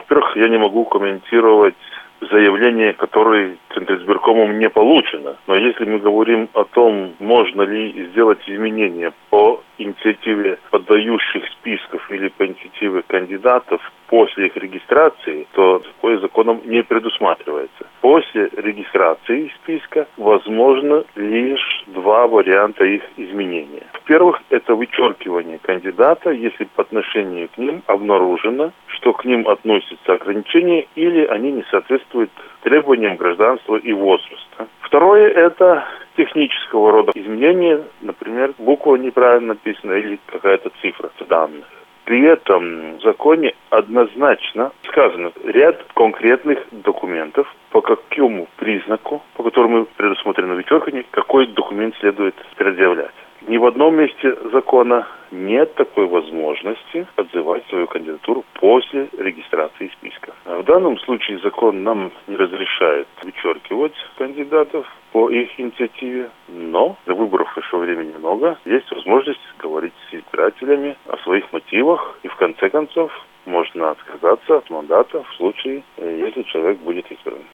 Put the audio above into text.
Во-первых, я не могу комментировать заявление, которое Центризбиркомом не получено. Но если мы говорим о том, можно ли сделать изменения по инициативе подающих списков или по инициативе кандидатов после их регистрации, то такое законом не предусматривается. После регистрации списка возможно лишь два варианта их изменения. Во-первых, это вычеркивание кандидата, если по отношению к ним обнаружено, что к ним относятся ограничения или они не соответствуют требованиям гражданства и возраста. Второе – это технического рода изменения, например, буква неправильно написана или какая-то цифра в данных. При этом в законе однозначно сказано ряд конкретных документов, по какому признаку, по которому предусмотрено вычеркивание, какой документ следует предъявлять. Ни в одном месте закона нет такой возможности отзывать свою кандидатуру после регистрации списка. В данном случае закон нам не разрешает вычеркивать кандидатов по их инициативе, но до выборов еще времени много. Есть возможность говорить с избирателями о своих мотивах, и в конце концов можно отказаться от мандата в случае, если человек будет избран.